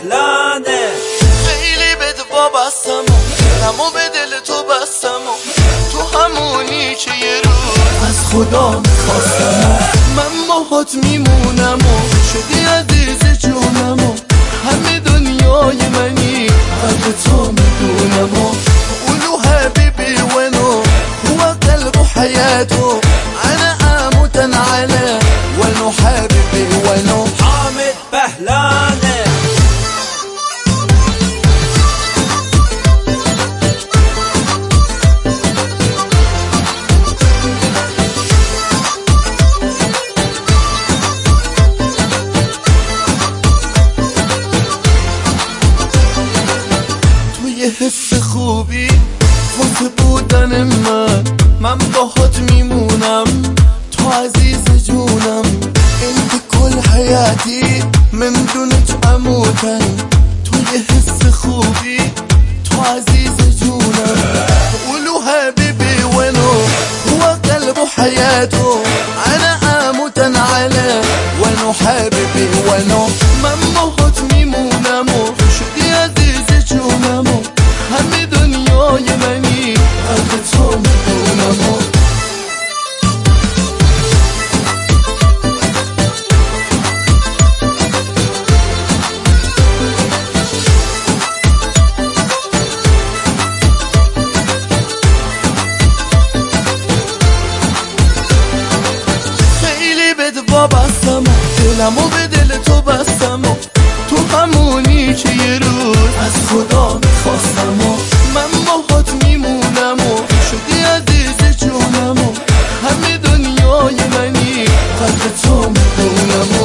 پهلانه. خیلی بد وابستم و دلمو به دل تو بستم و تو همونی که یه روز از خدا میخواستم من باهات میمونم و شدی عزیز جونم و همه دنیای منی قدر تو میدونم و قولوا حبيبي وينو هو قلب حياته انا اموت عليه وينو حبيبي وينو حامد پهلانه. توی حس خوبی واسه بودن من باهات میمونم تو عزیز جونم انت كل حياتي من دونك اموتن توی حس خوبی تو عزیز جونم قولوا حبيبي وينو هو قلب حياته انا اموت عليه وينو حبيبي وينو من باهات میمونم و شدی عزیز جونم و همه دنیای منی قدر تو میدونم و خیلی بد وابستم و دلمو به دل تو بستم و تو همونی که یه روز از خدا میخواستم و من باهات میمونم و شدی عزیز جونم و همه دنیای منی قدر تو میدونم و